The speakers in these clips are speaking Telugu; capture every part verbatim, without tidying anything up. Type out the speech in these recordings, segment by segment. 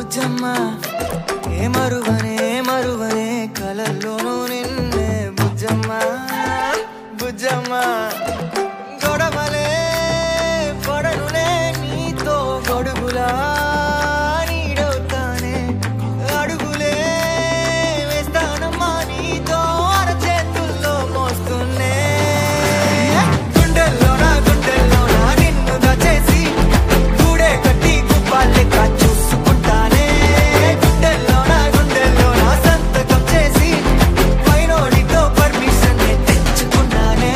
బుజ్జమ్మ ఏ మరువనే మరువనే కలల్లోనూ నిన్నే బుజ్జమ్మ బుజ్జమ్మ గొడవలే పడనులే నీతో గొడుగులా నీడవుతానే అడుగులే వేస్తానమ్మా నీతో అరచేతుల్లో మోస్తున్నే గుండెల్లోన గుండెల్లోన నిన్ను దాచేసి గూడే కట్టి గుప్పాలెక్క చూసుకుంటానే గుండెల్లోన గుండెల్లోన సంతకం చేసి పైనోడితో పర్మిషన్ తెచ్చుకున్నానే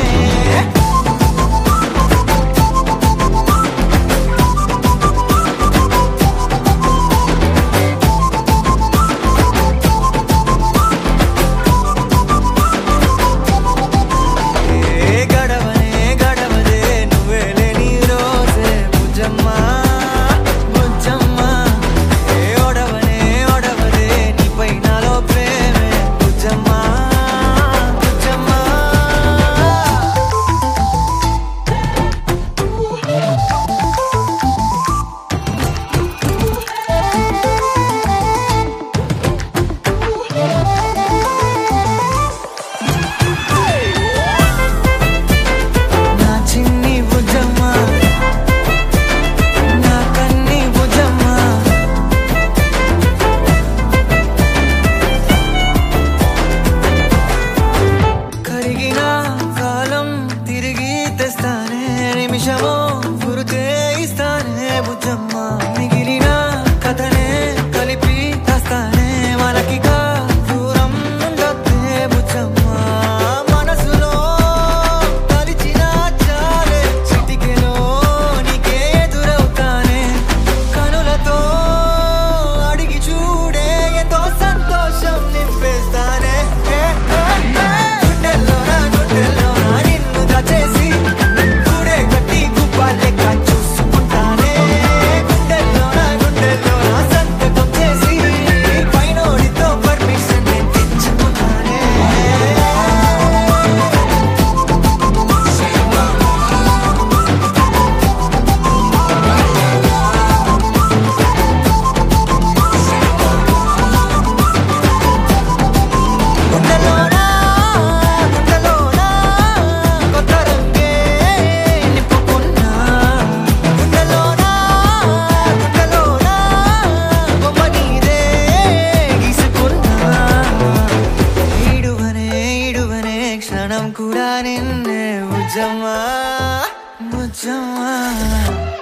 గడవనే గడవదే నువ్వే లేని రోజే బుజ్జమ్మ బుజ్జమ్మ ఏ ఒడవనే ఒడవదే నీపై నాలో ప్రేమే బుజ్జమ్మ బుజ్జమ్మ నా చిన్ని బుజ్జమ్మ నా కన్ని బుజ్జమ్మ కరిగిన కాలం తిరిగి తెస్తానే నిమిషమో గురుతే ఇస్తానే బుజ్జమ్మ మిగిలిన కథనే కలిపి తెస్తానే మనకిగా దూరం ఉండొద్దే బుజ్జమ్మ మనసులో తలిచిన చాలే చిటికెలో నీకే ఎదురవుతానే కనులతో అడిగి చూడే ఎంతో సంతోషం నింపేస్తానే ఏ, ఏ, ఏ. గుండెల్లోన గుండెల్లోన నిన్ను దాచేసి గూడే కట్టి గుప్పాలెక్క చూసుకుంటానే గుండెల్లోన గుండెల్లోన సంతకం చేసి పైనోడితో పర్మిషన్ తెచ్చుకున్నానే గుండెల్లోన గుండెల్లోన కొత్త రంగే నింపుకున్నా గుండెల్లోన గుండెల్లోన బొమ్మ నీదే గీసుకున్నా ఈడువనే ఈడువనే క్షణం కూడా నిన్నే బుజ్జమ్మ బుజ్జమ్మ